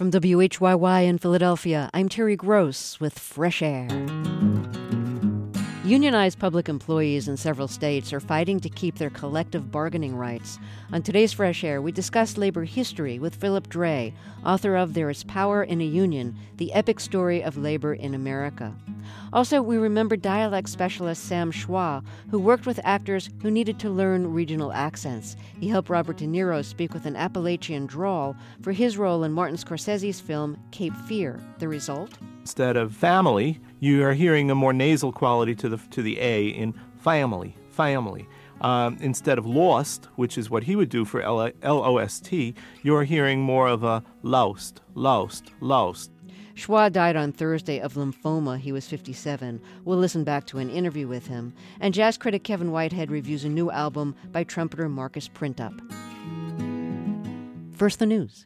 From WHYY in Philadelphia, I'm Terry Gross with Fresh Air. Unionized public employees in several states are fighting to keep their collective bargaining rights. On today's Fresh Air, we discuss labor history with Philip Dray, author of There is Power in a Union, the epic story of labor in America. Also, we remember dialect specialist Sam Schwa, who worked with actors who needed to learn regional accents. He helped Robert De Niro speak with an Appalachian drawl for his role in Martin Scorsese's film Cape Fear. The result? Instead of family, you are hearing a more nasal quality to the A in family. Instead of lost, which is what he would do for L-O-S-T, you're hearing more of a loust. Schwa died on Thursday of lymphoma. He was 57. We'll listen back to an interview with him. And jazz critic Kevin Whitehead reviews a new album by trumpeter Marcus Printup. First, the news.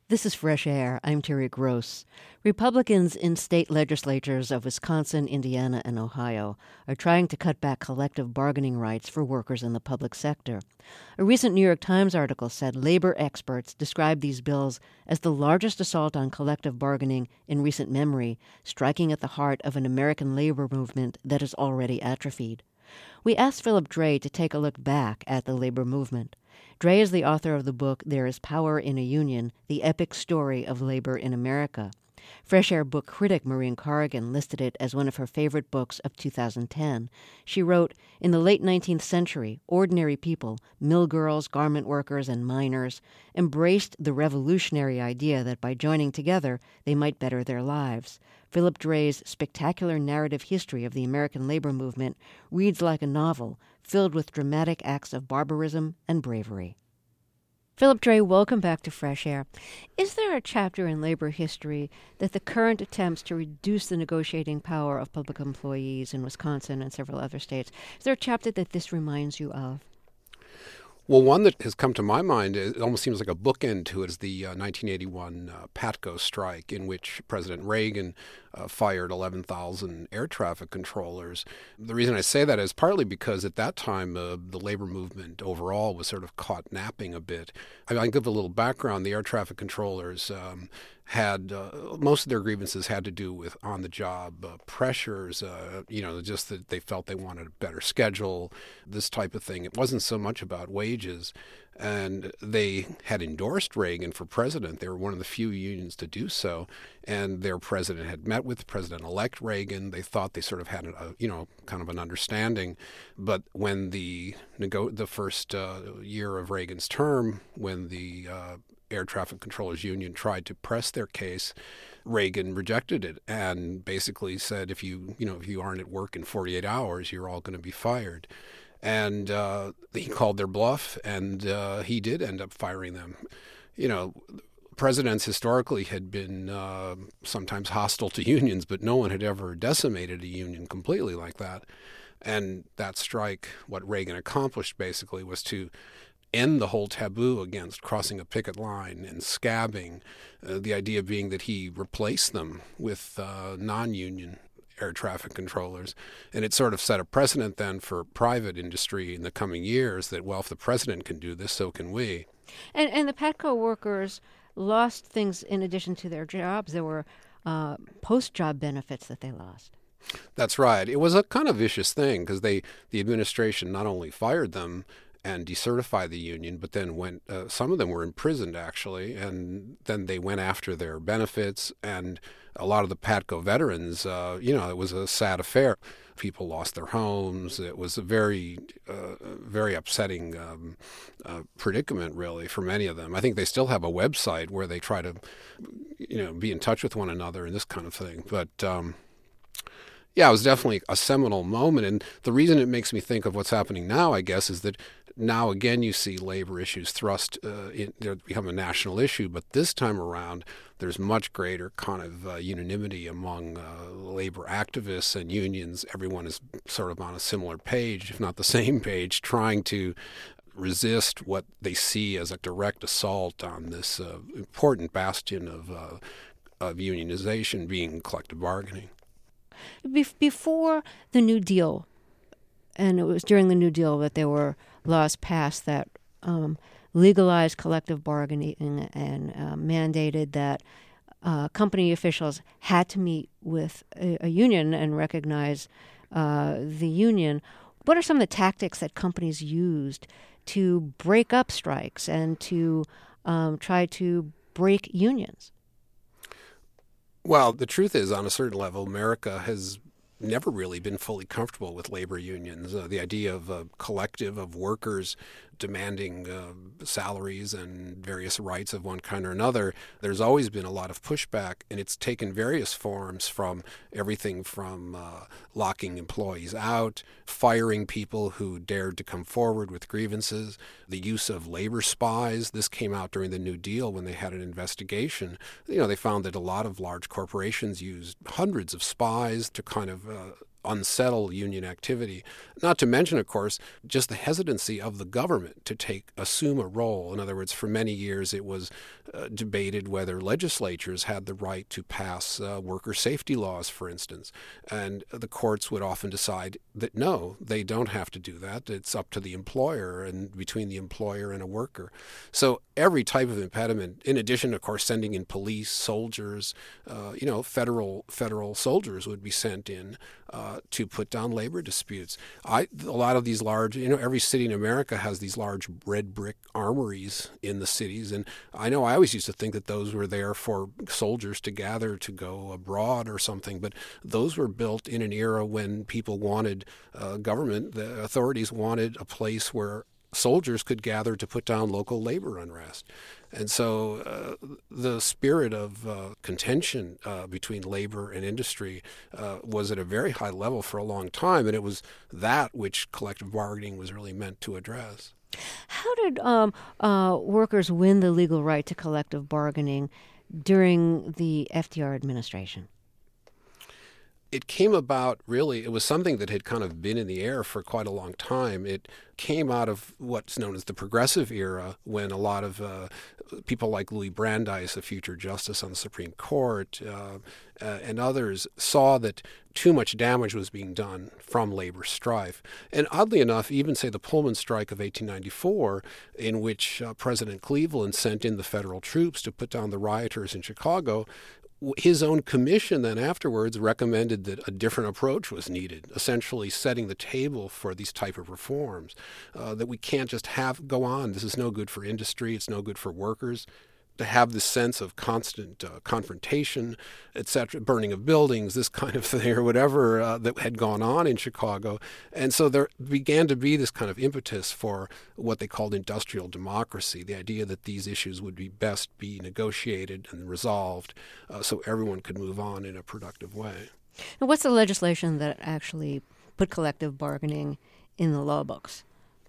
This is Fresh Air. I'm Terry Gross. Republicans in state legislatures of Wisconsin, Indiana, and Ohio are trying to cut back collective bargaining rights for workers in the public sector. A recent New York Times article said labor experts described these bills as the largest assault on collective bargaining in recent memory, striking at the heart of an American labor movement that is already atrophied. We asked Philip Dray to take a look back at the labor movement. Dray is the author of the book There is Power in a Union, The Epic Story of Labor in America. Fresh Air book critic Maureen Corrigan listed it as one of her favorite books of 2010. She wrote, "In the late 19th century, ordinary people, mill girls, garment workers, and miners, embraced the revolutionary idea that by joining together, they might better their lives. Philip Dray's spectacular narrative history of the American labor movement reads like a novel, filled with dramatic acts of barbarism and bravery." Philip Dray, welcome back to Fresh Air. Is there a chapter in labor history that the current attempts to reduce the negotiating power of public employees in Wisconsin and several other states, is there a chapter that this reminds you of? Well, one that has come to my mind, it almost seems like a bookend to it, is the 1981 PATCO strike, in which President Reagan fired 11,000 air traffic controllers. The reason I say that is partly because at that time the labor movement overall was sort of caught napping a bit. I can give a little background. The air traffic controllers had most of their grievances had to do with on-the-job pressures, just that they felt they wanted a better schedule, this type of thing. It wasn't so much about wages. And they had endorsed Reagan for president. They were one of the few unions to do so. And their president had met with President-elect Reagan. They thought they sort of had kind of an understanding. But when the first year of Reagan's term, when the Air Traffic Controllers Union tried to press their case, Reagan rejected it and basically said, if you aren't at work in 48 hours, you're all going to be fired. And he called their bluff, and he did end up firing them. Presidents historically had been sometimes hostile to unions, but no one had ever decimated a union completely like that. And that strike, what Reagan accomplished basically was to end the whole taboo against crossing a picket line and scabbing, the idea being that he replaced them with non-union air traffic controllers. And it sort of set a precedent then for private industry in the coming years that, well, if the president can do this, so can we. And the PATCO workers lost things in addition to their jobs. There were post-job benefits that they lost. That's right. It was a kind of vicious thing because the administration not only fired them and decertified the union, but then some of them were imprisoned, actually, and then they went after their benefits. And a lot of the PATCO veterans, it was a sad affair. People lost their homes. It was a very, very upsetting predicament, really, for many of them. I think they still have a website where they try to, be in touch with one another and this kind of thing. But it was definitely a seminal moment. And the reason it makes me think of what's happening now, I guess, is that now again you see labor issues thrust to become a national issue, but this time around there's much greater kind of unanimity among labor activists and unions. Everyone is sort of on a similar page, if not the same page, trying to resist what they see as a direct assault on this important bastion of unionization being collective bargaining. Before the New Deal, and it was during the New Deal that there were laws passed that legalized collective bargaining and mandated that company officials had to meet with a union and recognize the union. What are some of the tactics that companies used to break up strikes and to try to break unions? Well, the truth is, on a certain level, America has never really been fully comfortable with labor unions. The idea of a collective of workers demanding salaries and various rights of one kind or another, there's always been a lot of pushback, and it's taken various forms, from everything from locking employees out, firing people who dared to come forward with grievances, the use of labor spies. This came out during the New Deal when they had an investigation. They found that a lot of large corporations used hundreds of spies to kind of unsettle union activity. Not to mention, of course, just the hesitancy of the government to assume a role. In other words, for many years it was debated whether legislatures had the right to pass worker safety laws, for instance. And the courts would often decide that no, they don't have to do that. It's up to the employer and between the employer and a worker. So every type of impediment, in addition, of course, sending in police, soldiers, federal soldiers would be sent in to put down labor disputes. A lot of these large, every city in America has these large red brick armories in the cities. And I know I always used to think that those were there for soldiers to gather to go abroad or something. But those were built in an era when people wanted the authorities wanted a place where soldiers could gather to put down local labor unrest. And so the spirit of contention between labor and industry was at a very high level for a long time, and it was that which collective bargaining was really meant to address. How did workers win the legal right to collective bargaining during the FDR administration? It came about, really, it was something that had kind of been in the air for quite a long time. It came out of what's known as the progressive era, when a lot of people like Louis Brandeis, a future justice on the Supreme Court, and others saw that too much damage was being done from labor strife. And oddly enough, even, say, the Pullman strike of 1894, in which President Cleveland sent in the federal troops to put down the rioters in Chicago, his own commission then afterwards recommended that a different approach was needed, essentially setting the table for these type of reforms, that we can't just go on. This is no good for industry. It's no good for workers. To have this sense of constant confrontation, etc., burning of buildings, this kind of thing, or whatever that had gone on in Chicago. And so there began to be this kind of impetus for what they called industrial democracy, the idea that these issues would best be negotiated and resolved so everyone could move on in a productive way. And what's the legislation that actually put collective bargaining in the law books?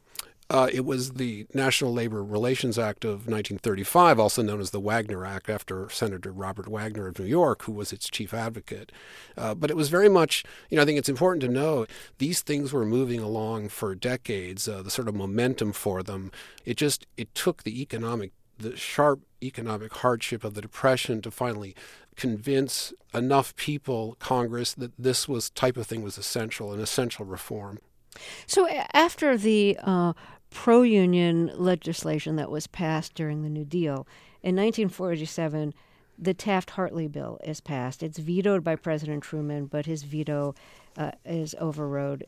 It was the National Labor Relations Act of 1935, also known as the Wagner Act, after Senator Robert Wagner of New York, who was its chief advocate. But it was very much, I think it's important to know, these things were moving along for decades, the sort of momentum for them. It took the sharp economic hardship of the Depression to finally convince enough people, Congress, that this type of thing was an essential reform. So after the pro-union legislation that was passed during the New Deal, in 1947, the Taft-Hartley bill is passed. It's vetoed by President Truman, but his veto is overrode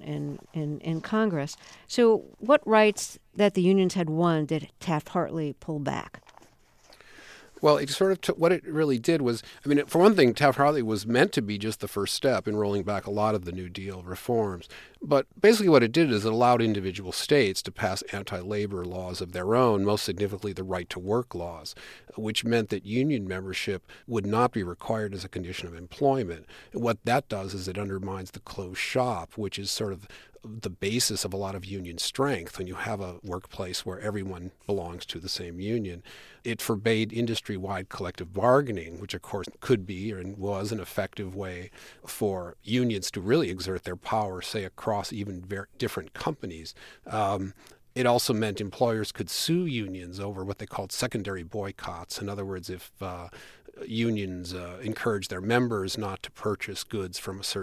in Congress. So what rights that the unions had won did Taft-Hartley pull back? Well, it sort of took, what it really did was, for one thing, Taft-Hartley was meant to be just the first step in rolling back a lot of the New Deal reforms. But basically what it did is it allowed individual states to pass anti-labor laws of their own, most significantly the right-to-work laws, which meant that union membership would not be required as a condition of employment. And what that does is it undermines the closed shop, which is sort of the basis of a lot of union strength when you have a workplace where everyone belongs to the same union. It forbade industry-wide collective bargaining, which of course could be and was an effective way for unions to really exert their power, say, across even different companies. It also meant employers could sue unions over what they called secondary boycotts. In other words, if unions encourage their members not to purchase goods from a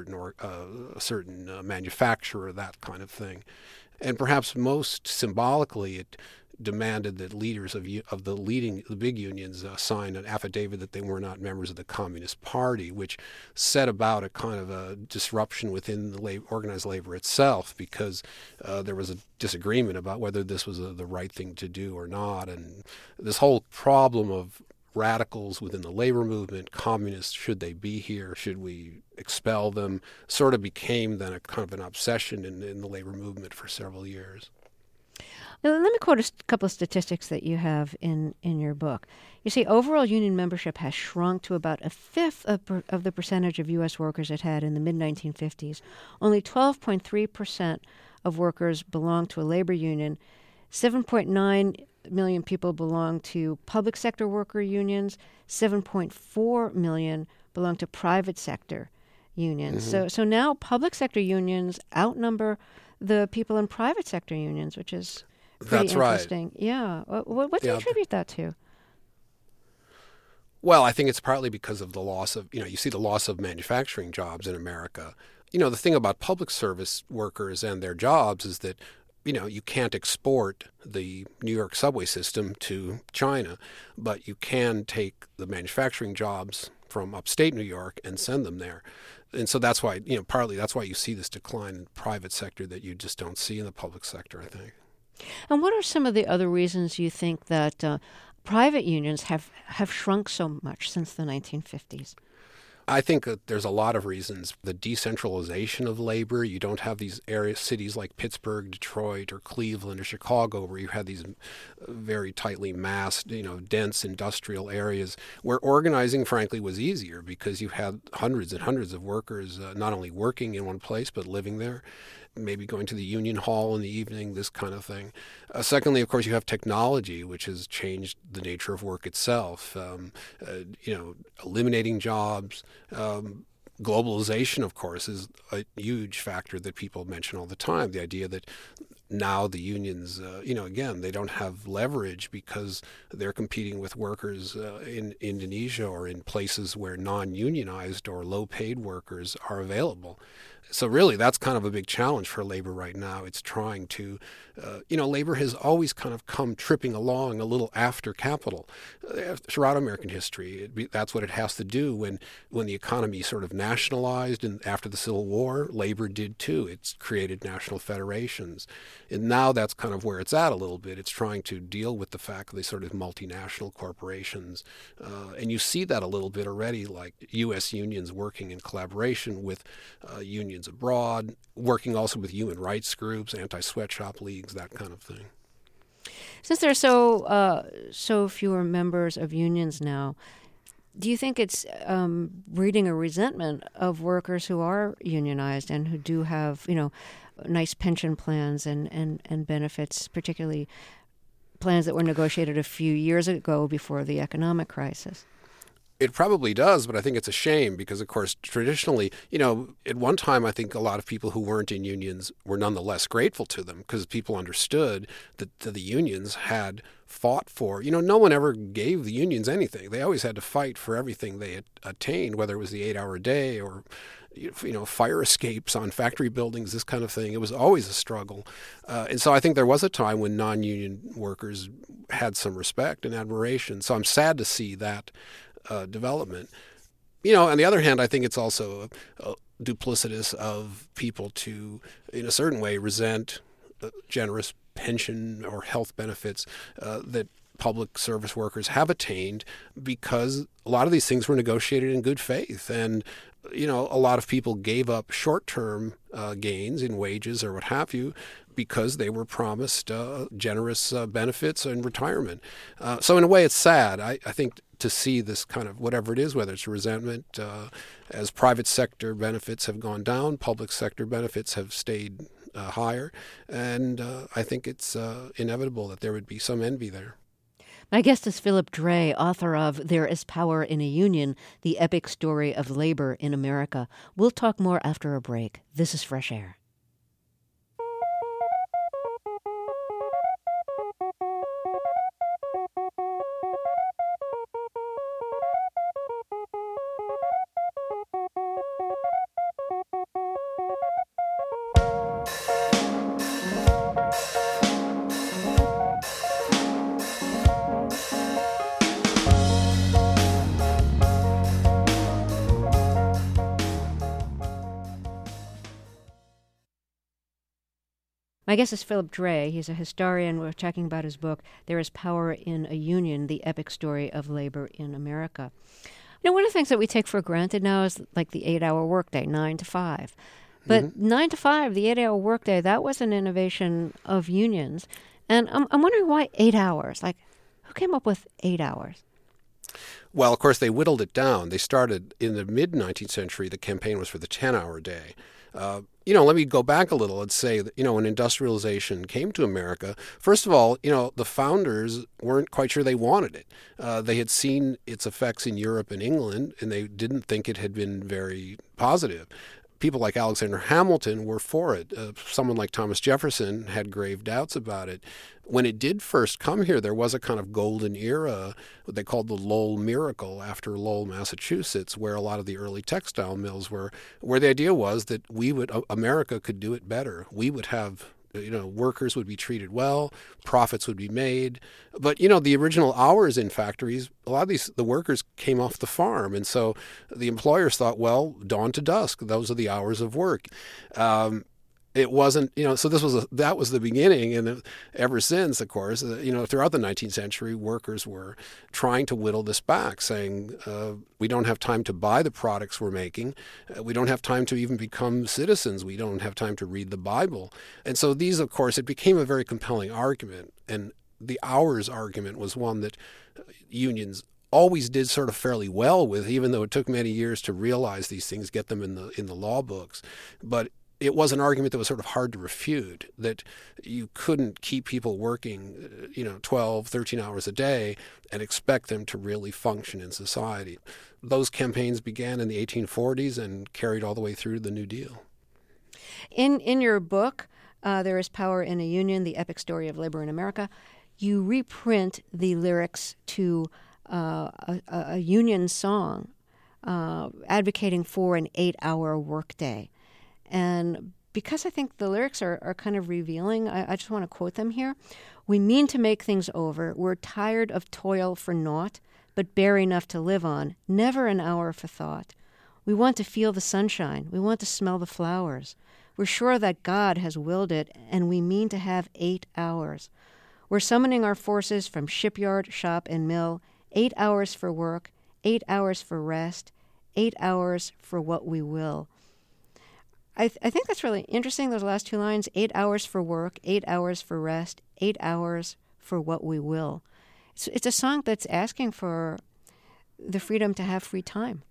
certain manufacturer, that kind of thing. And perhaps most symbolically, it demanded that leaders of the big unions sign an affidavit that they were not members of the Communist Party, which set about a kind of a disruption within the organized labor itself, because there was a disagreement about whether this was the right thing to do or not. And this whole problem of radicals within the labor movement, communists, should they be here, should we expel them, sort of became then a kind of an obsession in the labor movement for several years. Now, let me quote a couple of statistics that you have in your book. You say overall union membership has shrunk to about a fifth of the percentage of U.S. workers it had in the mid-1950s. Only 12.3% of workers belong to a labor union. 7.9 million people belong to public sector worker unions. 7.4 million belong to private sector unions. So now public sector unions outnumber the people in private sector unions, which is pretty interesting. Right. Yeah. What do you attribute that to? Well, I think it's partly because of the loss of, you see the loss of manufacturing jobs in America. The thing about public service workers and their jobs is that, you can't export the New York subway system to China, but you can take the manufacturing jobs from upstate New York and send them there. And so that's why, partly that's why you see this decline in the private sector that you just don't see in the public sector, I think. And what are some of the other reasons you think that private unions have shrunk so much since the 1950s? I think that there's a lot of reasons. The decentralization of labor. You don't have these cities like Pittsburgh, Detroit, or Cleveland, or Chicago, where you had these very tightly massed, dense industrial areas where organizing, frankly, was easier because you had hundreds and hundreds of workers not only working in one place but living there, maybe going to the union hall in the evening, this kind of thing. Secondly, of course, you have technology, which has changed the nature of work itself, eliminating jobs. Globalization, of course, is a huge factor that people mention all the time. The idea that now the unions, again, they don't have leverage because they're competing with workers in Indonesia or in places where non-unionized or low-paid workers are available. So really, that's kind of a big challenge for labor right now. It's trying to, labor has always kind of come tripping along a little after capital. Throughout American history, that's what it has to do. When the economy sort of nationalized and after the Civil War, labor did too. It's created national federations. And now that's kind of where it's at a little bit. It's trying to deal with the fact that they sort of multinational corporations. And you see that a little bit already, like U.S. unions working in collaboration with unions abroad, working also with human rights groups, anti-sweatshop leagues, that kind of thing. Since there are so fewer members of unions now, do you think it's breeding a resentment of workers who are unionized and who do have, nice pension plans and benefits, particularly plans that were negotiated a few years ago before the economic crisis? It probably does, but I think it's a shame because, of course, traditionally, at one time, I think a lot of people who weren't in unions were nonetheless grateful to them because people understood that the unions had fought for, no one ever gave the unions anything. They always had to fight for everything they had attained, whether it was the 8-hour day or fire escapes on factory buildings, this kind of thing. It was always a struggle. And so I think there was a time when non-union workers had some respect and admiration. So I'm sad to see that development. On the other hand, I think it's also duplicitous of people to, in a certain way, resent generous pension or health benefits that public service workers have attained because a lot of these things were negotiated in good faith. And, a lot of people gave up short-term gains in wages or what have you because they were promised generous benefits and retirement. So in a way, it's sad. I think to see this kind of whatever it is, whether it's resentment, as private sector benefits have gone down, public sector benefits have stayed higher. And I think it's inevitable that there would be some envy there. My guest is Philip Dray, author of There is Power in a Union, the epic story of labor in America. We'll talk more after a break. This is Fresh Air. My guest is Philip Dray. He's a historian. We're talking about his book, There is Power in a Union, the epic story of labor in America. One of the things that we take for granted now is like the 8-hour workday, 9 to 5. But 9 to 5, the 8-hour workday, that was an innovation of unions. And I'm wondering why 8 hours? Like, who came up with 8 hours? Well, of course, they whittled it down. They started in the mid-19th century. The campaign was for the 10-hour day. let me go back a little and say that, when industrialization came to America, first of all, the founders weren't quite sure they wanted it. They had seen its effects in Europe and England, and they didn't think it had been very positive. People like Alexander Hamilton were for it. Someone like Thomas Jefferson had grave doubts about it. When it did first come here, there was a kind of golden era, what they called the Lowell Miracle, after Lowell, Massachusetts, where a lot of the early textile mills were, where the idea was that America could do it better. We would have, workers would be treated well, profits would be made. But, the original hours in factories, a lot of the workers came off the farm. And so the employers thought, well, dawn to dusk, those are the hours of work. It wasn't, so that was the beginning. And ever since, of course, throughout the 19th century, workers were trying to whittle this back, saying, we don't have time to buy the products we're making. We don't have time to even become citizens. We don't have time to read the Bible. And so these, of course, it became a very compelling argument. And the hours argument was one that unions always did sort of fairly well with, even though it took many years to realize these things, get them in the law books. But it was an argument that was sort of hard to refute, that you couldn't keep people working, 12, 13 hours a day and expect them to really function in society. Those campaigns began in the 1840s and carried all the way through the New Deal. In your book, There is Power in a Union, The Epic Story of Labor in America, you reprint the lyrics to a union song advocating for an 8-hour workday. And because I think the lyrics are kind of revealing, I just want to quote them here. We mean to make things over. We're tired of toil for naught, but bare enough to live on, never an hour for thought. We want to feel the sunshine. We want to smell the flowers. We're sure that God has willed it, and we mean to have 8 hours. We're summoning our forces from shipyard, shop, and mill. 8 hours for work, 8 hours for rest, 8 hours for what we will. I think that's really interesting, those last two lines, 8 hours for work, 8 hours for rest, 8 hours for what we will. It's a song that's asking for the freedom to have free time.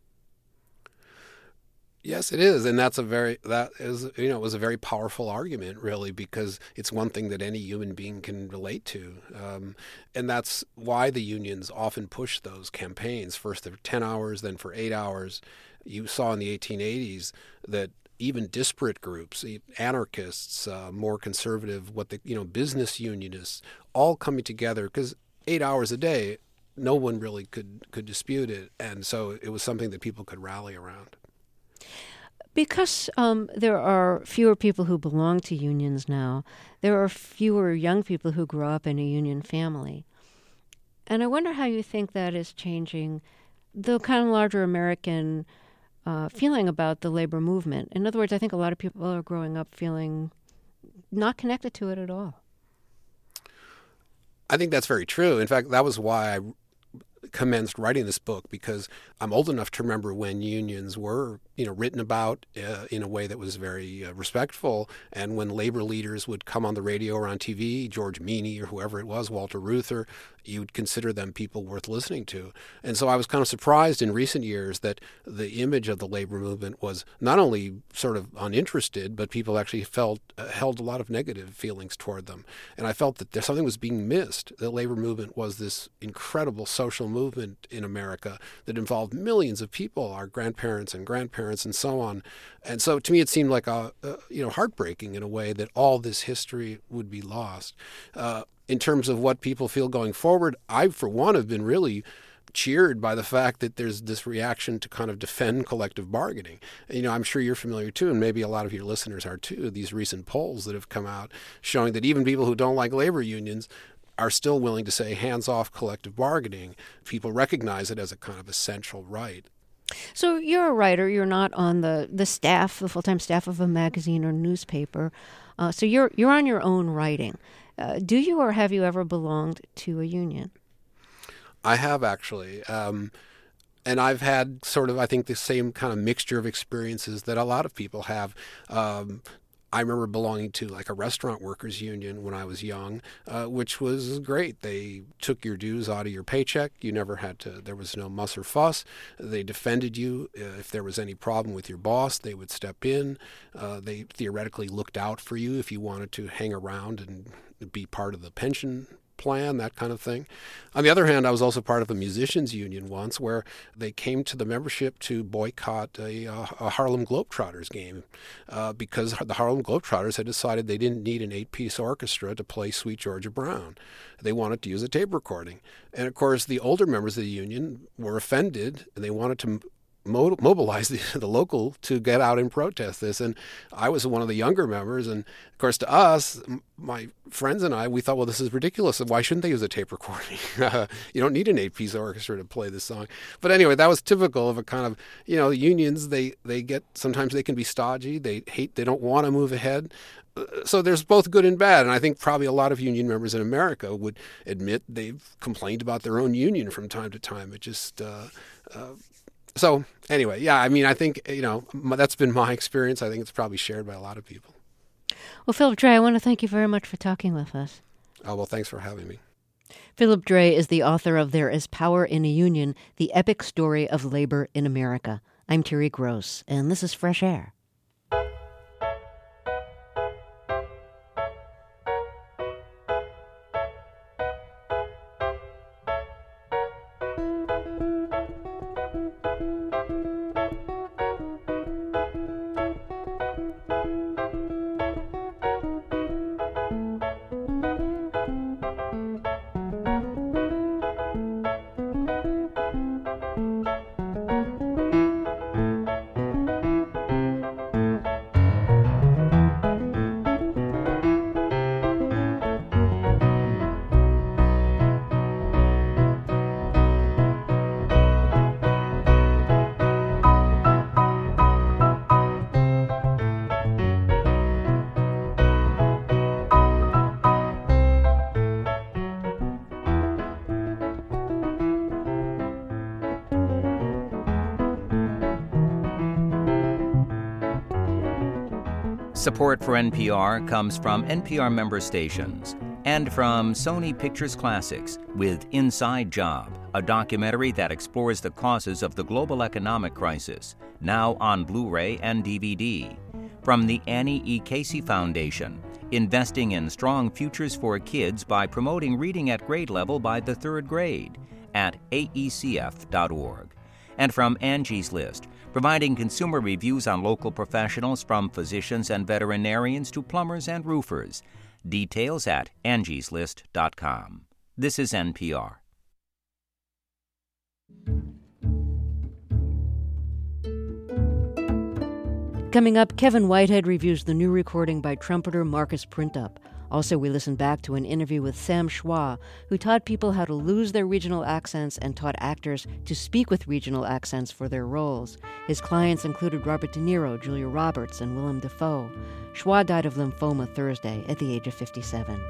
Yes, it is, and it was a very powerful argument, really, because it's one thing that any human being can relate to, and that's why the unions often push those campaigns. First for 10 hours, then for 8 hours. You saw in the 1880s that even disparate groups, anarchists, more conservative, business unionists, all coming together, because 8 hours a day, no one really could dispute it, and so it was something that people could rally around. Because there are fewer people who belong to unions now, there are fewer young people who grow up in a union family. And I wonder how you think that is changing the kind of larger American feeling about the labor movement. In other words, I think a lot of people are growing up feeling not connected to it at all. I think that's very true. In fact, that was why I commenced writing this book, because I'm old enough to remember when unions were, written about in a way that was very respectful, and when labor leaders would come on the radio or on TV, George Meany or whoever it was, Walter Reuther, you'd consider them people worth listening to. And so I was kind of surprised in recent years that the image of the labor movement was not only sort of uninterested, but people actually held a lot of negative feelings toward them. And I felt that something was being missed. The labor movement was this incredible social movement in America that involved millions of people, our grandparents and grandparents and so on. And so to me, it seemed like heartbreaking in a way that all this history would be lost. In terms of what people feel going forward, I, for one, have been really cheered by the fact that there's this reaction to kind of defend collective bargaining. I'm sure you're familiar too, and maybe a lot of your listeners are too, these recent polls that have come out showing that even people who don't like labor unions are still willing to say hands off collective bargaining. People recognize it as a kind of essential right. So you're a writer. You're not on the staff, the full-time staff of a magazine or newspaper. So you're on your own writing. Do you or have you ever belonged to a union? I have, actually. And I've had sort of, I think, the same kind of mixture of experiences that a lot of people have. I remember belonging to like a restaurant workers union when I was young, which was great. They took your dues out of your paycheck. You never had to, there was no muss or fuss. They defended you. If there was any problem with your boss, they would step in. They theoretically looked out for you if you wanted to hang around and be part of the pension plan, that kind of thing. On the other hand, I was also part of a musicians union once where they came to the membership to boycott a Harlem Globetrotters game because the Harlem Globetrotters had decided they didn't need an 8-piece orchestra to play Sweet Georgia Brown. They wanted to use a tape recording. And of course, the older members of the union were offended and they wanted to mobilize the local to get out and protest this. And I was one of the younger members. And of course, to us, my friends and I, we thought, well, this is ridiculous. Why shouldn't they use a tape recording? You don't need an 8-piece orchestra to play this song. But anyway, that was typical of a kind of, unions, they get, sometimes they can be stodgy. They don't want to move ahead. So there's both good and bad. And I think probably a lot of union members in America would admit they've complained about their own union from time to time. It just, so anyway, yeah, I mean, I think, that's been my experience. I think it's probably shared by a lot of people. Well, Philip Dray, I want to thank you very much for talking with us. Oh, well, thanks for having me. Philip Dray is the author of There Is Power in a Union, The Epic Story of Labor in America. I'm Terry Gross, and this is Fresh Air. Support for NPR comes from NPR member stations and from Sony Pictures Classics with Inside Job, a documentary that explores the causes of the global economic crisis, now on Blu-ray and DVD. From the Annie E. Casey Foundation, investing in strong futures for kids by promoting reading at grade level by the third grade at aecf.org. And from Angie's List, providing consumer reviews on local professionals from physicians and veterinarians to plumbers and roofers. Details at angieslist.com. This is NPR. Coming up, Kevin Whitehead reviews the new recording by trumpeter Marcus Printup. Also, we listen back to an interview with Sam Schwa, who taught people how to lose their regional accents and taught actors to speak with regional accents for their roles. His clients included Robert De Niro, Julia Roberts, and Willem Dafoe. Schwa died of lymphoma Thursday at the age of 57.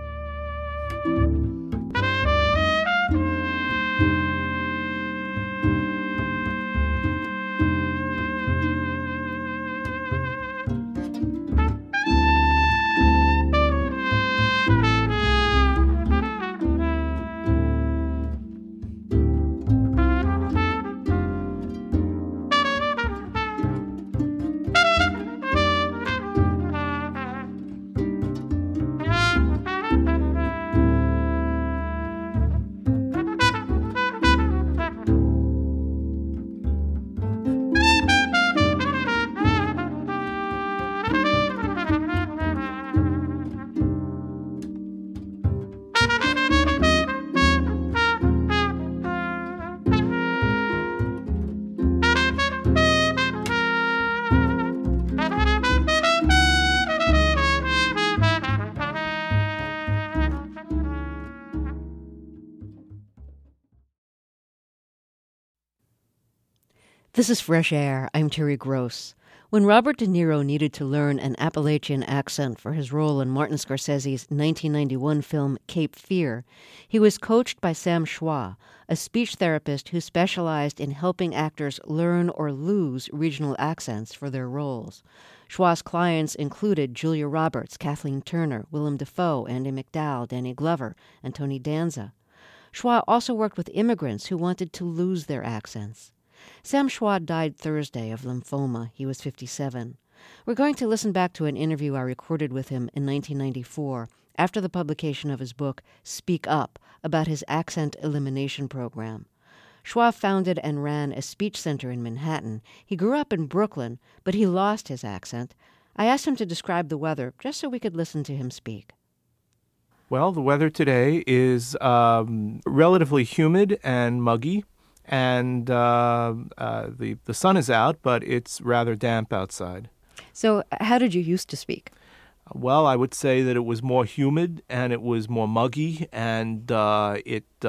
This is Fresh Air. I'm Terry Gross. When Robert De Niro needed to learn an Appalachian accent for his role in Martin Scorsese's 1991 film Cape Fear, he was coached by Sam Schwa, a speech therapist who specialized in helping actors learn or lose regional accents for their roles. Schwa's clients included Julia Roberts, Kathleen Turner, Willem Dafoe, Andie MacDowell, Danny Glover, and Tony Danza. Schwa also worked with immigrants who wanted to lose their accents. Sam Schwa died Thursday of lymphoma. He was 57. We're going to listen back to an interview I recorded with him in 1994 after the publication of his book, Speak Up, about his accent elimination program. Schwa founded and ran a speech center in Manhattan. He grew up in Brooklyn, but he lost his accent. I asked him to describe the weather just so we could listen to him speak. Well, the weather today is relatively humid and muggy, and the sun is out, but it's rather damp outside. So how did you used to speak? Well, I would say that it was more humid and it was more muggy, and it's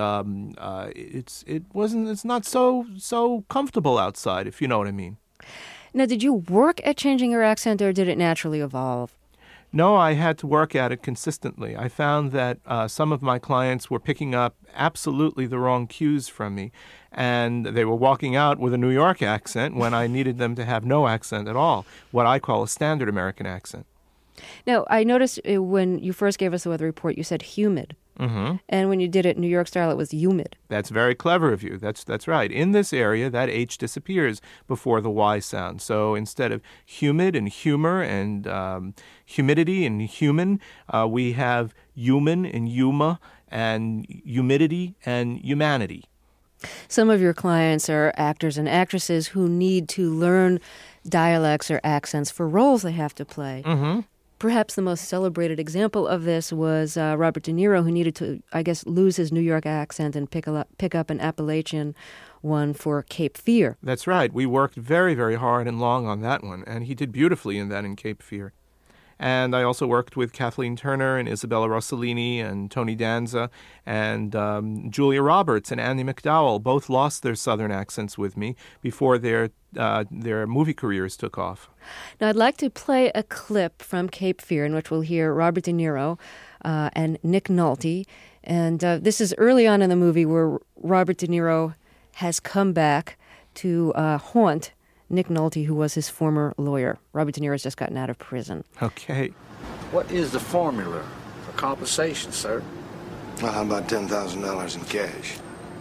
not so comfortable outside, if you know what I mean. Now, did you work at changing your accent, or did it naturally evolve? No, I had to work at it consistently. I found that some of my clients were picking up absolutely the wrong cues from me, and they were walking out with a New York accent when I needed them to have no accent at all, what I call a standard American accent. Now, I noticed when you first gave us the weather report, you said humid. Mm-hmm. And when you did it New York style, it was humid. That's very clever of you. That's right. In this area, that H disappears before the Y sound. So instead of humid and humor and humidity and human, we have human and huma and humidity and humanity. Some of your clients are actors and actresses who need to learn dialects or accents for roles they have to play. Mm-hmm. Perhaps the most celebrated example of this was Robert De Niro, who needed to, I guess, lose his New York accent and pick up an Appalachian one for Cape Fear. That's right. We worked very, very hard and long on that one, and he did beautifully in that in Cape Fear. And I also worked with Kathleen Turner and Isabella Rossellini and Tony Danza and Julia Roberts and Andie MacDowell. Both lost their Southern accents with me before their movie careers took off. Now, I'd like to play a clip from Cape Fear in which we'll hear Robert De Niro and Nick Nolte. And this is early on in the movie where Robert De Niro has come back to haunt Nick Nolte, who was his former lawyer. Robert De Niro's just gotten out of prison. Okay. What is the formula for compensation, sir? Well, how about $10,000 in cash?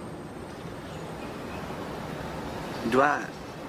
Do I?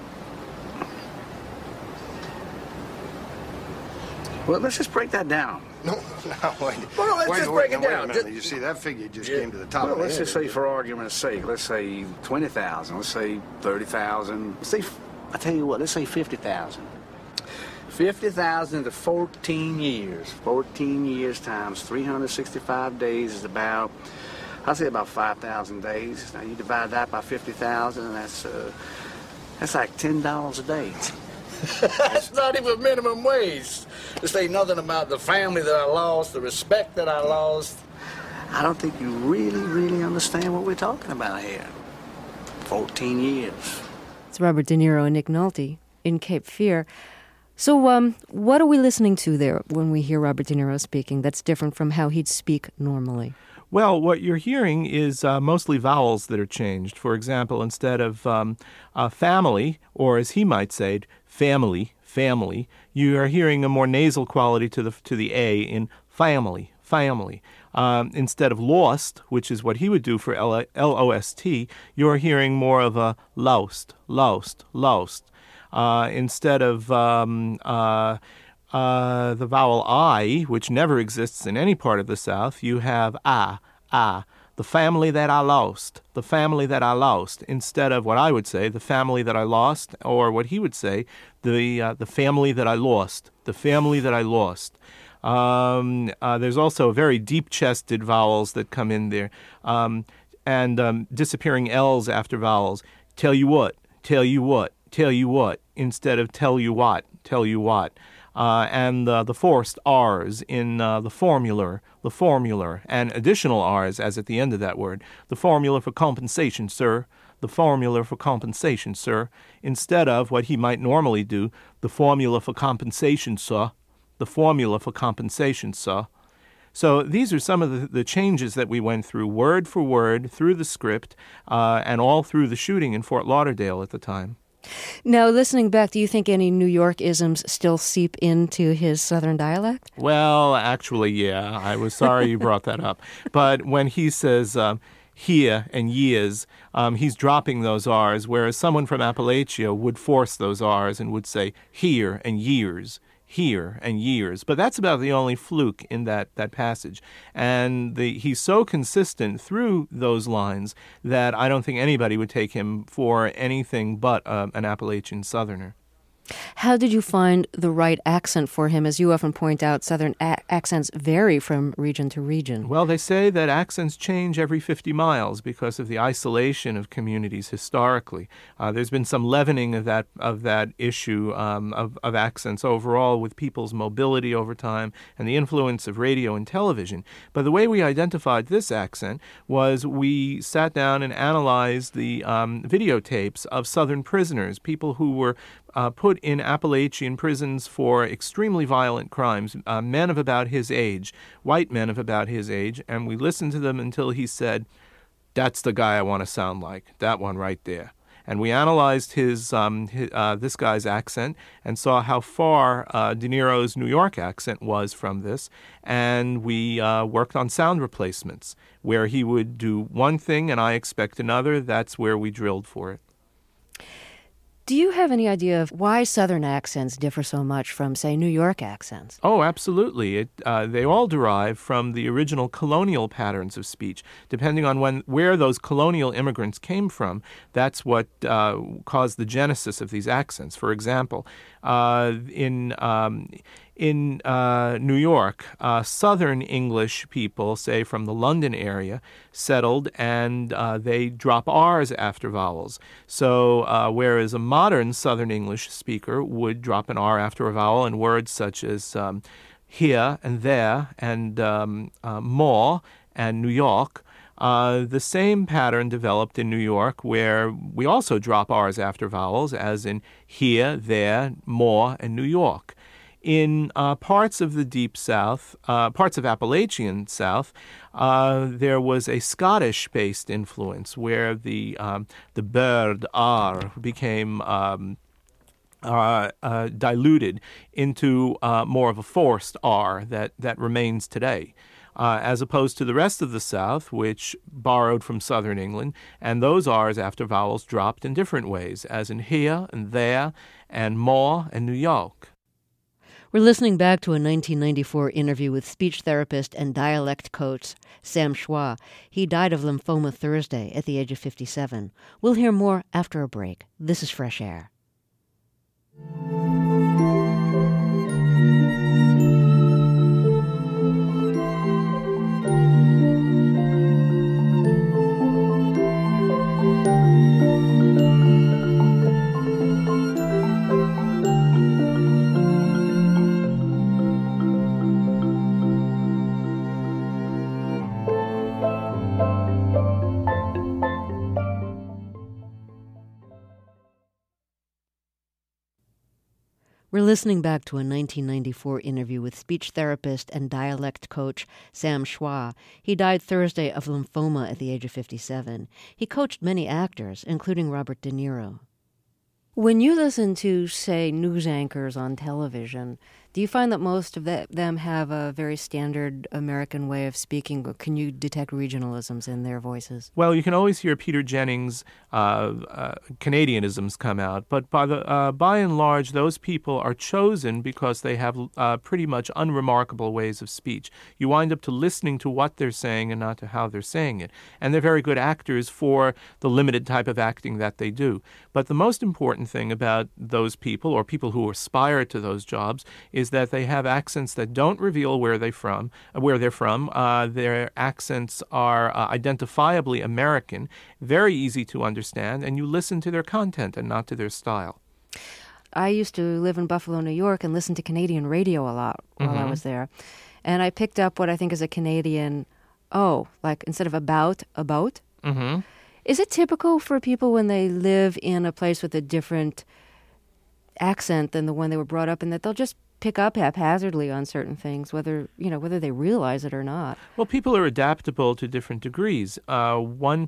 Well, let's just break that down. No, wait. Well, no, let's just break it down. You see, that figure just came to the top well, of the let's head. just say, for argument's sake, let's say 20,000. Let's say 30,000. Let's say, I tell you what, let's say 50,000. 50,000 to 14 years. 14 years times 365 days is about, I'd say about 5,000 days. Now you divide that by 50,000, and that's like $10 a day. That's not even minimum wage. This ain't nothing about the family that I lost, the respect that I lost. I don't think you really understand what we're talking about here. 14 years. It's Robert De Niro and Nick Nolte in Cape Fear. So what are we listening to there when we hear Robert De Niro speaking that's different from how he'd speak normally? Well, what you're hearing is mostly vowels that are changed. For example, instead of family, or as he might say, family, you are hearing a more nasal quality to the A in family. Instead of lost, which is what he would do for L-O-S-T, you're hearing more of a loust. Instead of the vowel I, which never exists in any part of the South, you have the family that I lost, instead of what I would say, the family that I lost, or what he would say, the family that I lost, There's also very deep-chested vowels that come in there, and disappearing L's after vowels. Tell you what, instead of tell you what. And the forced R's in the formular, and additional R's as at the end of that word. The formula for compensation, sir. Instead of what he might normally do, the formula for compensation, sir. So these are some of the changes that we went through, word for word, through the script, and all through the shooting in Fort Lauderdale at the time. Now, listening back, do you think any New York isms still seep into his Southern dialect? Well, actually, yeah. I was sorry you brought that up. But when he says here and years, he's dropping those R's, whereas someone from Appalachia would force those R's and would say here and years. Here and years. But that's about the only fluke in that passage. And he's so consistent through those lines that I don't think anybody would take him for anything but an Appalachian Southerner. How did you find the right accent for him? As you often point out, Southern accents vary from region to region. Well, they say that accents change every 50 miles because of the isolation of communities historically. There's been some leavening of that issue of accents overall with people's mobility over time and the influence of radio and television. But the way we identified this accent was we sat down and analyzed the videotapes of Southern prisoners, people who were put in Appalachian prisons for extremely violent crimes, men of about his age, white men of about his age, and we listened to them until he said, "That's the guy I want to sound like, that one right there." And we analyzed this guy's accent and saw how far De Niro's New York accent was from this, and we worked on sound replacements, where he would do one thing and I expect another. That's where we drilled for it. Do you have any idea of why Southern accents differ so much from, say, New York accents? Oh, absolutely. They all derive from the original colonial patterns of speech. Depending on where those colonial immigrants came from, that's what caused the genesis of these accents. For example, in New York, Southern English people, say from the London area, settled and they drop R's after vowels. So whereas a modern Southern English speaker would drop an R after a vowel in words such as here and there and more and New York, the same pattern developed in New York where we also drop R's after vowels, as in here, there, more, and New York. In parts of the Deep South, parts of Appalachian South, there was a Scottish-based influence where the bird R became diluted into more of a forced R that remains today. As opposed to the rest of the South, which borrowed from Southern England, and those R's after vowels dropped in different ways, as in here and there and more and New York. We're listening back to a 1994 interview with speech therapist and dialect coach Sam Schwa. He died of lymphoma Thursday at the age of 57. We'll hear more after a break. This is Fresh Air. We're listening back to a 1994 interview with speech therapist and dialect coach Sam Schwa. He died Thursday of lymphoma at the age of 57. He coached many actors, including Robert De Niro. When you listen to, say, news anchors on television, do you find that most of them have a very standard American way of speaking, or can you detect regionalisms in their voices? Well, you can always hear Peter Jennings' Canadianisms come out, but by and large, those people are chosen because they have pretty much unremarkable ways of speech. You wind up to listening to what they're saying and not to how they're saying it. And they're very good actors for the limited type of acting that they do. But the most important thing about those people, or people who aspire to those jobs, is that they have accents that don't reveal where they're from. Their accents are identifiably American, very easy to understand, and you listen to their content and not to their style. I used to live in Buffalo, New York, and listen to Canadian radio a lot while I was there. And I picked up what I think is a Canadian, like instead of about. Mm-hmm. Is it typical for people when they live in a place with a different accent than the one they were brought up in, that they'll just pick up haphazardly on certain things, whether they realize it or not? Well, people are adaptable to different degrees. One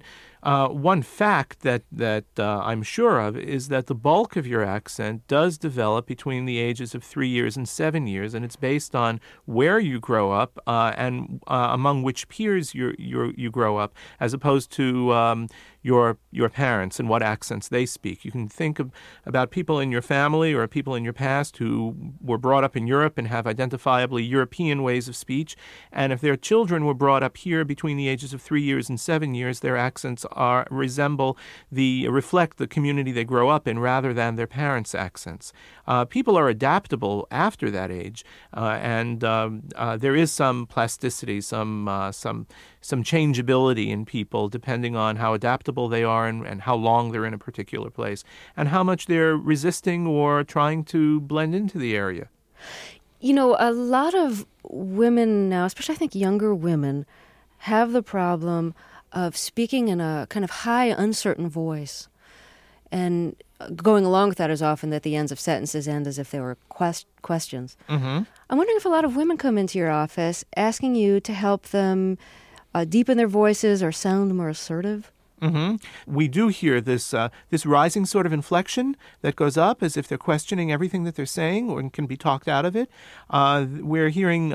One fact that I'm sure of is that the bulk of your accent does develop between the ages of 3 years and 7 years, and it's based on where you grow up and among which peers you grow up, as opposed to your parents and what accents they speak. You can think about people in your family or people in your past who were brought up in Europe and have identifiably European ways of speech, and if their children were brought up here between the ages of 3 years and 7 years, their accents reflect the community they grow up in rather than their parents' accents. People are adaptable after that age, and there is some plasticity, some changeability in people depending on how adaptable they are and how long they're in a particular place and how much they're resisting or trying to blend into the area. You know, a lot of women now, especially I think younger women, have the problem of speaking in a kind of high, uncertain voice. And going along with that is often that the ends of sentences end as if they were questions. Mm-hmm. I'm wondering if a lot of women come into your office asking you to help them deepen their voices or sound more assertive. Mm-hmm. We do hear this rising sort of inflection that goes up as if they're questioning everything that they're saying or can be talked out of it. We're hearing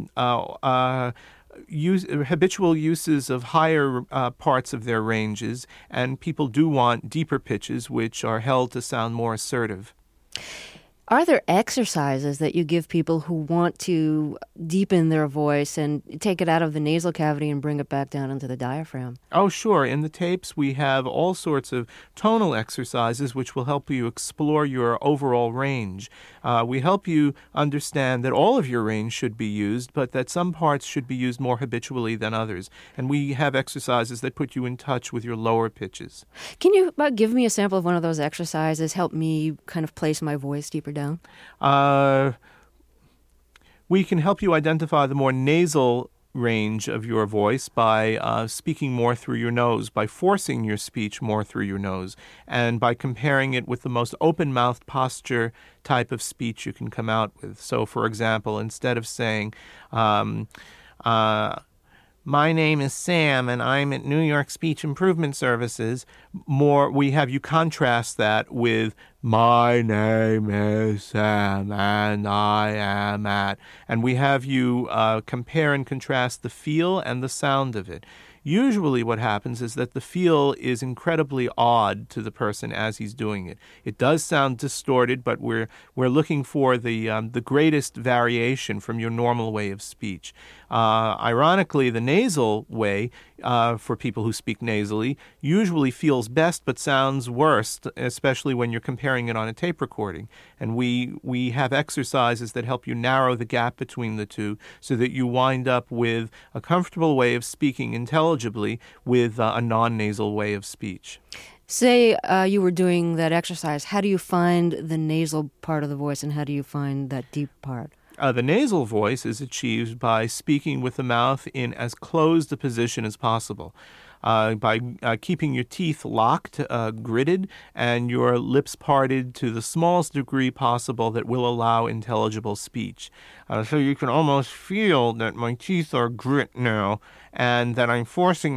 habitual uses of higher parts of their ranges, and people do want deeper pitches, which are held to sound more assertive. Are there exercises that you give people who want to deepen their voice and take it out of the nasal cavity and bring it back down into the diaphragm? Oh, sure. In the tapes, we have all sorts of tonal exercises which will help you explore your overall range. We help you understand that all of your range should be used, but that some parts should be used more habitually than others. And we have exercises that put you in touch with your lower pitches. Can you give me a sample of one of those exercises? Help me kind of place my voice deeper down. We can help you identify the more nasal range of your voice by speaking more through your nose, by forcing your speech more through your nose, and by comparing it with the most open-mouthed posture type of speech you can come out with. So, for example, instead of saying, my name is Sam and I'm at New York Speech Improvement Services, we have you contrast that with my name is Sam and I am at, and we have you compare and contrast the feel and the sound of it. Usually what happens is that the feel is incredibly odd to the person as he's doing it. It does sound distorted, but we're looking for the greatest variation from your normal way of speech. Ironically, the nasal way, for people who speak nasally, usually feels best but sounds worst, especially when you're comparing it on a tape recording. And we have exercises that help you narrow the gap between the two so that you wind up with a comfortable way of speaking intelligibly with a non-nasal way of speech. Say you were doing that exercise. How do you find the nasal part of the voice and how do you find that deep part? The nasal voice is achieved by speaking with the mouth in as closed a position as possible. By keeping your teeth locked, gritted, and your lips parted to the smallest degree possible that will allow intelligible speech. So you can almost feel that my teeth are grit now, and that I'm forcing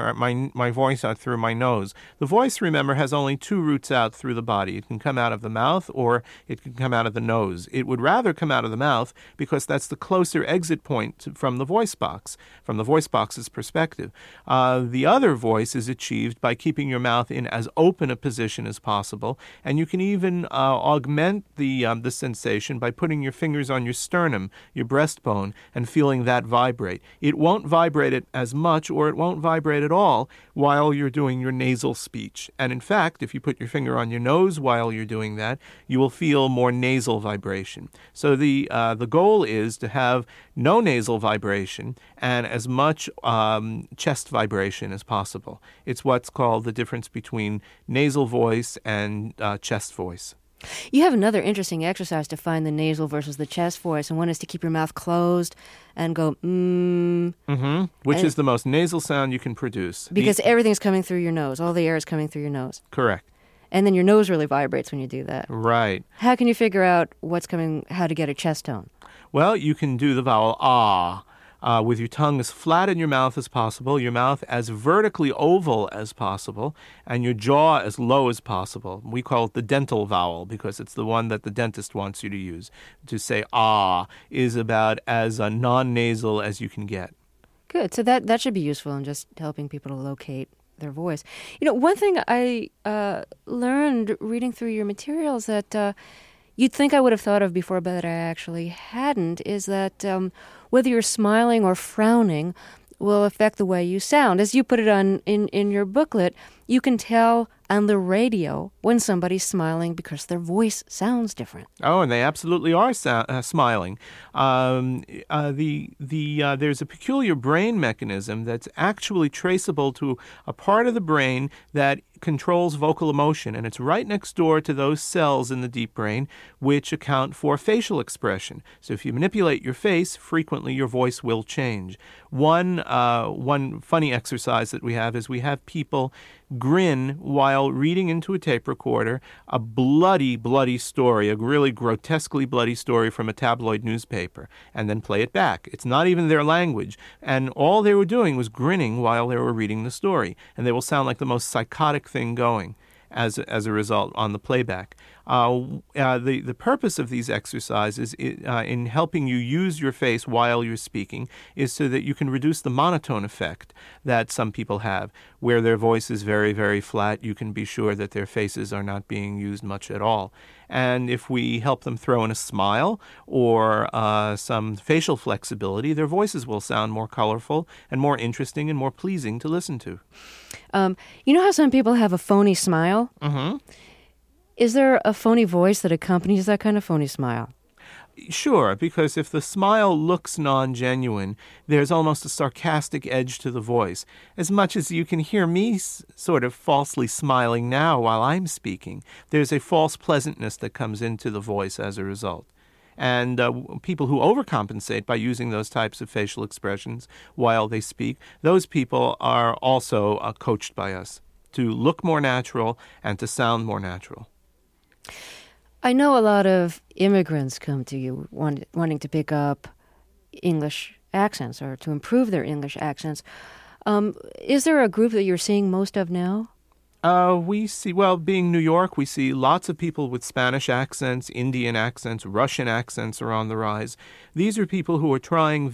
my voice out through my nose. The voice, remember, has only two routes out through the body. It can come out of the mouth or it can come out of the nose. It would rather come out of the mouth because that's the closer exit point from the voice box, from the voice box's perspective. The other voice is achieved by keeping your mouth in as open a position as possible, and you can even augment the sensation by putting your fingers on your sternum, your breastbone, and feeling that vibrate. It won't vibrate it as much, or it won't vibrate at all while you're doing your nasal speech. And in fact, if you put your finger on your nose while you're doing that, you will feel more nasal vibration. So the goal is to have no nasal vibration and as much chest vibration as possible. It's what's called the difference between nasal voice and chest voice. You have another interesting exercise to find the nasal versus the chest voice, and one is to keep your mouth closed and go, Mm-hmm. Which is the most nasal sound you can produce. Because everything's coming through your nose. All the air is coming through your nose. Correct. And then your nose really vibrates when you do that. Right. How can you figure out how to get a chest tone? Well, you can do the vowel ah. with your tongue as flat in your mouth as possible, your mouth as vertically oval as possible, and your jaw as low as possible. We call it the dental vowel because it's the one that the dentist wants you to use. To say ah is about as non-nasal as you can get. Good. So that should be useful in just helping people to locate their voice. You know, one thing I learned reading through your materials that you'd think I would have thought of before, but I actually hadn't, is that whether you're smiling or frowning will affect the way you sound. As you put it in your booklet, you can tell on the radio when somebody's smiling because their voice sounds different. Oh, and they absolutely are smiling. There's a peculiar brain mechanism that's actually traceable to a part of the brain that controls vocal emotion, and it's right next door to those cells in the deep brain which account for facial expression. So if you manipulate your face, frequently your voice will change. One funny exercise that we have is we have people grin while reading into a tape recorder a bloody, bloody story, a really grotesquely bloody story from a tabloid newspaper, and then play it back. It's not even their language, and all they were doing was grinning while they were reading the story, and they will sound like the most psychotic thing going as a result on the playback. The purpose of these exercises in helping you use your face while you're speaking is so that you can reduce the monotone effect that some people have, where their voice is very, very flat. You can be sure that their faces are not being used much at all. And if we help them throw in a smile or some facial flexibility, their voices will sound more colorful and more interesting and more pleasing to listen to. You know how some people have a phony smile? Mm-hmm. Is there a phony voice that accompanies that kind of phony smile? Sure, because if the smile looks non-genuine, there's almost a sarcastic edge to the voice, as much as you can hear me sort of falsely smiling now while I'm speaking. There's a false pleasantness that comes into the voice as a result. And people who overcompensate by using those types of facial expressions while they speak, those people are also coached by us to look more natural and to sound more natural. I know a lot of immigrants come to you wanting to pick up English accents or to improve their English accents. Is there a group that you're seeing most of now? We see, well, being New York, we see lots of people with Spanish accents, Indian accents, Russian accents are on the rise. These are people who are trying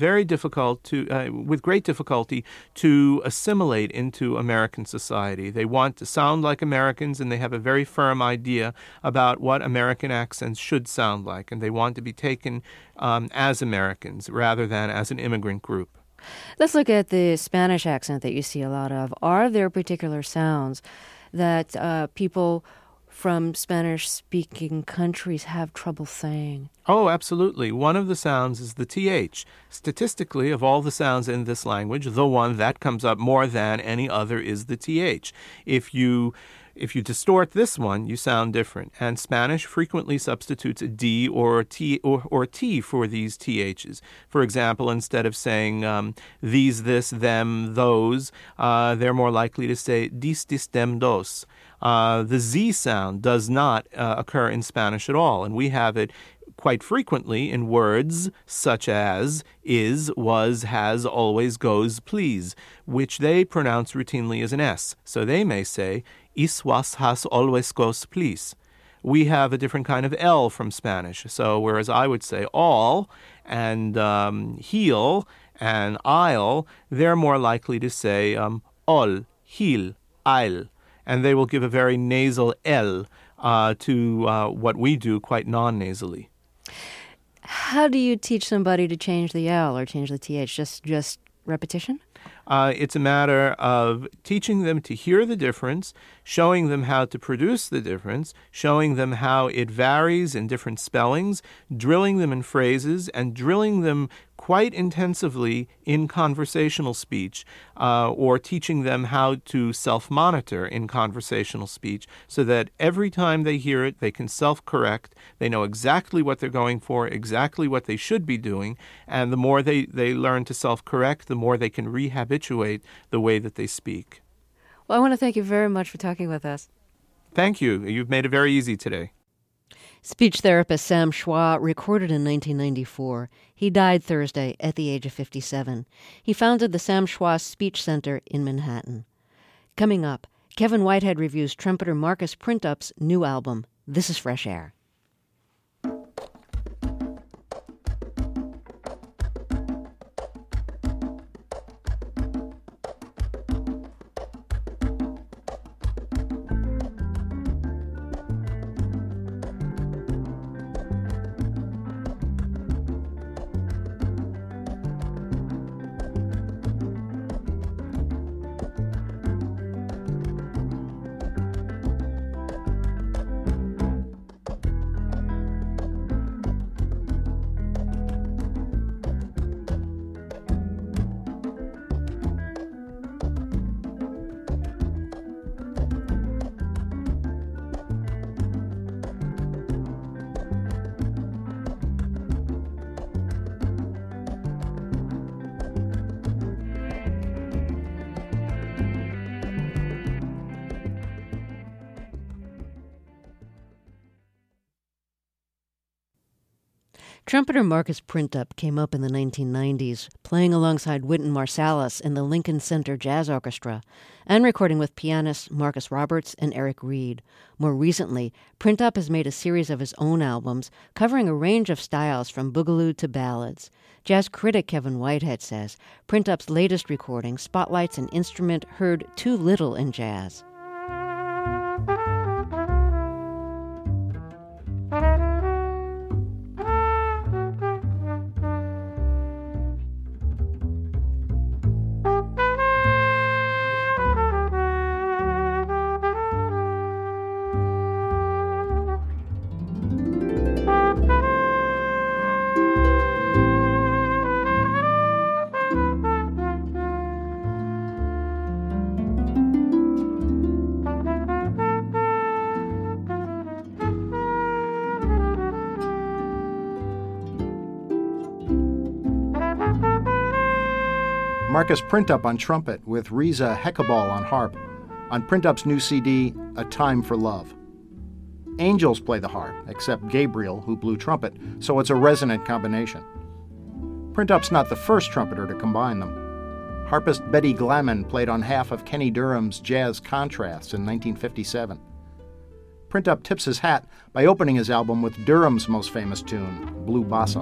with great difficulty to assimilate into American society. They want to sound like Americans, and they have a very firm idea about what American accents should sound like, and they want to be taken as Americans rather than as an immigrant group. Let's look at the Spanish accent that you see a lot of. Are there particular sounds that people from Spanish-speaking countries have trouble saying? Oh, absolutely. One of the sounds is the TH. Statistically, of all the sounds in this language, the one that comes up more than any other is the TH. If you distort this one, you sound different. And Spanish frequently substitutes a D or a T or T for these THs. For example, instead of saying these, this, them, those, they're more likely to say dis, dem, dos. The Z sound does not occur in Spanish at all, and we have it quite frequently in words such as is, was, has, always, goes, please, which they pronounce routinely as an S. So they may say, is, was, has, always, goes, please. We have a different kind of L from Spanish. So whereas I would say all and heel and I'll, they're more likely to say ol, hil, I'll. And they will give a very nasal L to what we do quite non-nasally. How do you teach somebody to change the L or change the TH? Just repetition? It's a matter of teaching them to hear the difference, showing them how to produce the difference, showing them how it varies in different spellings, drilling them in phrases, and drilling them quite intensively in conversational speech, or teaching them how to self-monitor in conversational speech so that every time they hear it, they can self-correct, they know exactly what they're going for, exactly what they should be doing, and the more they learn to self-correct, the more they can rehabituate the way that they speak. Well, I want to thank you very much for talking with us. Thank you. You've made it very easy today. Speech therapist Sam Schwa recorded in 1994. He died Thursday at the age of 57. He founded the Sam Schwa Speech Center in Manhattan. Coming up, Kevin Whitehead reviews trumpeter Marcus Printup's new album. This is Fresh Air. Trumpeter Marcus Printup came up in the 1990s, playing alongside Wynton Marsalis in the Lincoln Center Jazz Orchestra, and recording with pianists Marcus Roberts and Eric Reed. More recently, Printup has made a series of his own albums, covering a range of styles from boogaloo to ballads. Jazz critic Kevin Whitehead says Printup's latest recording spotlights an instrument heard too little in jazz. Marcus Printup on trumpet with Reza Hekabal on harp on Printup's new CD, A Time for Love. Angels play the harp, except Gabriel, who blew trumpet, so it's a resonant combination. Printup's not the first trumpeter to combine them. Harpist Betty Glaman played on half of Kenny Durham's Jazz Contrasts in 1957. Printup tips his hat by opening his album with Durham's most famous tune, Blue Bossa.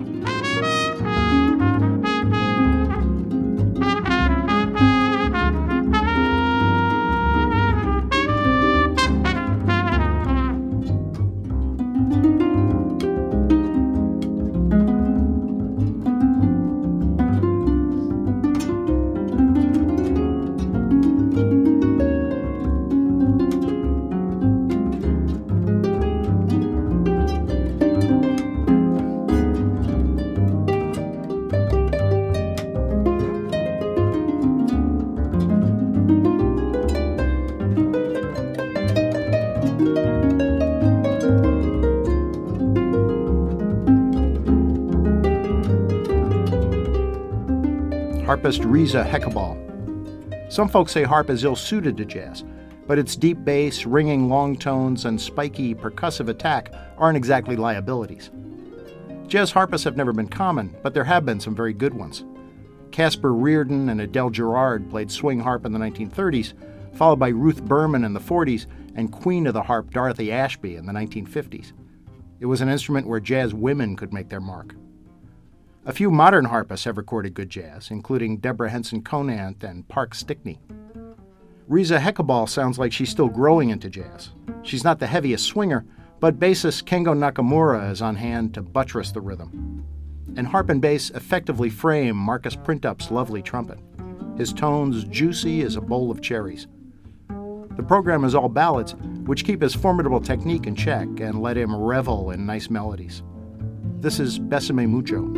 Harpist Reza Hekabal. Some folks say harp is ill-suited to jazz, but its deep bass, ringing long tones, and spiky percussive attack aren't exactly liabilities. Jazz harpists have never been common, but there have been some very good ones. Casper Reardon and Adele Gerard played swing harp in the 1930s, followed by Ruth Berman in the 40s and queen of the harp Dorothy Ashby in the 1950s. It was an instrument where jazz women could make their mark. A few modern harpists have recorded good jazz, including Deborah Henson Conant and Park Stickney. Reza Hekabal sounds like she's still growing into jazz. She's not the heaviest swinger, but bassist Kengo Nakamura is on hand to buttress the rhythm. And harp and bass effectively frame Marcus Printup's lovely trumpet. His tones juicy as a bowl of cherries. The program is all ballads, which keep his formidable technique in check and let him revel in nice melodies. This is Besame Mucho.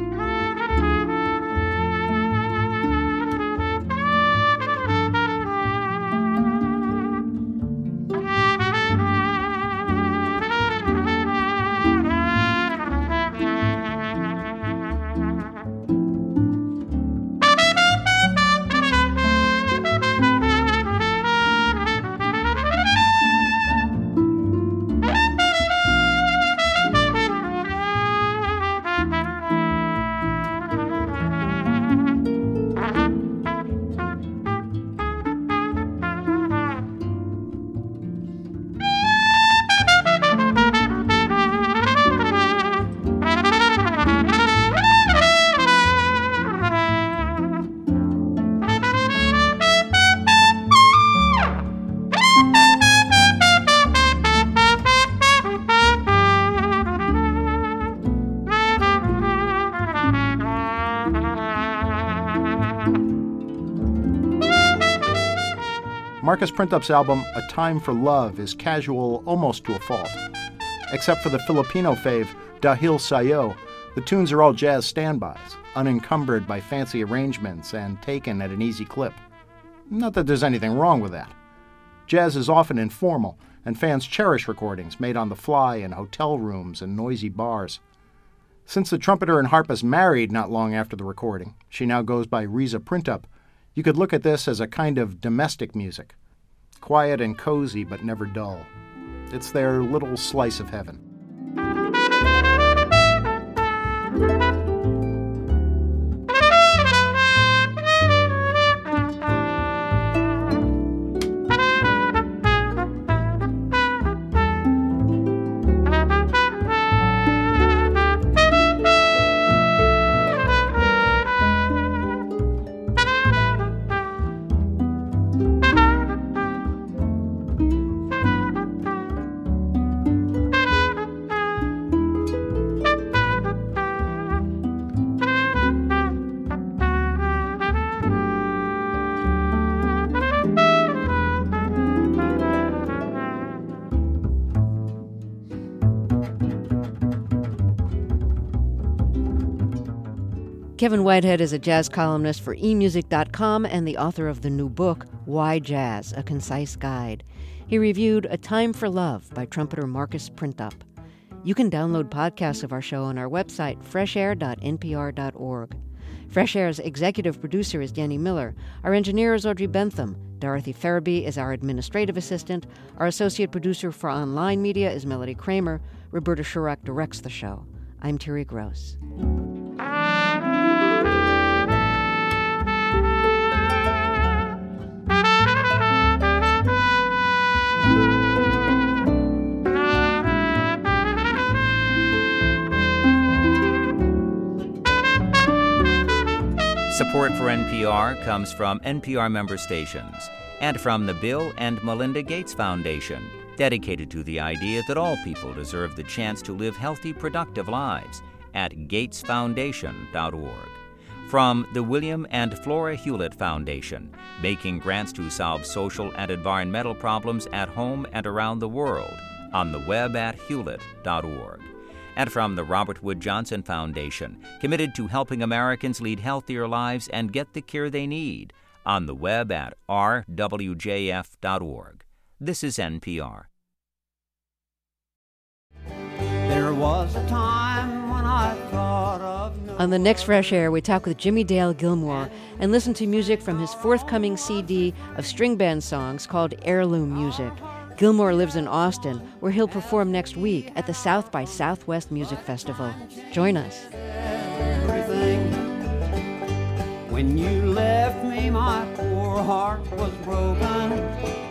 Marcus Printup's album, A Time for Love, is casual almost to a fault. Except for the Filipino fave, Dahil Sa'yo, the tunes are all jazz standbys, unencumbered by fancy arrangements and taken at an easy clip. Not that there's anything wrong with that. Jazz is often informal, and fans cherish recordings made on the fly in hotel rooms and noisy bars. Since the trumpeter and harpist married not long after the recording, she now goes by Reza Printup, you could look at this as a kind of domestic music. Quiet and cozy, but never dull. It's their little slice of heaven. Kevin Whitehead is a jazz columnist for emusic.com and the author of the new book, Why Jazz? A Concise Guide. He reviewed A Time for Love by trumpeter Marcus Printup. You can download podcasts of our show on our website, freshair.npr.org. Fresh Air's executive producer is Danny Miller. Our engineer is Audrey Bentham. Dorothy Farabee is our administrative assistant. Our associate producer for online media is Melody Kramer. Roberta Shurak directs the show. I'm Terry Gross. Support for NPR comes from NPR member stations and from the Bill and Melinda Gates Foundation, dedicated to the idea that all people deserve the chance to live healthy, productive lives at gatesfoundation.org. From the William and Flora Hewlett Foundation, making grants to solve social and environmental problems at home and around the world, on the web at hewlett.org. And from the Robert Wood Johnson Foundation, committed to helping Americans lead healthier lives and get the care they need, on the web at rwjf.org. This is NPR. There was a time when I thought of On the next Fresh Air, we talk with Jimmy Dale Gilmore and listen to music from his forthcoming CD of string band songs called Heirloom Music. Gilmore lives in Austin, where he'll perform next week at the South by Southwest Music Festival. Join us. everything. When you left me, my poor heart was broken.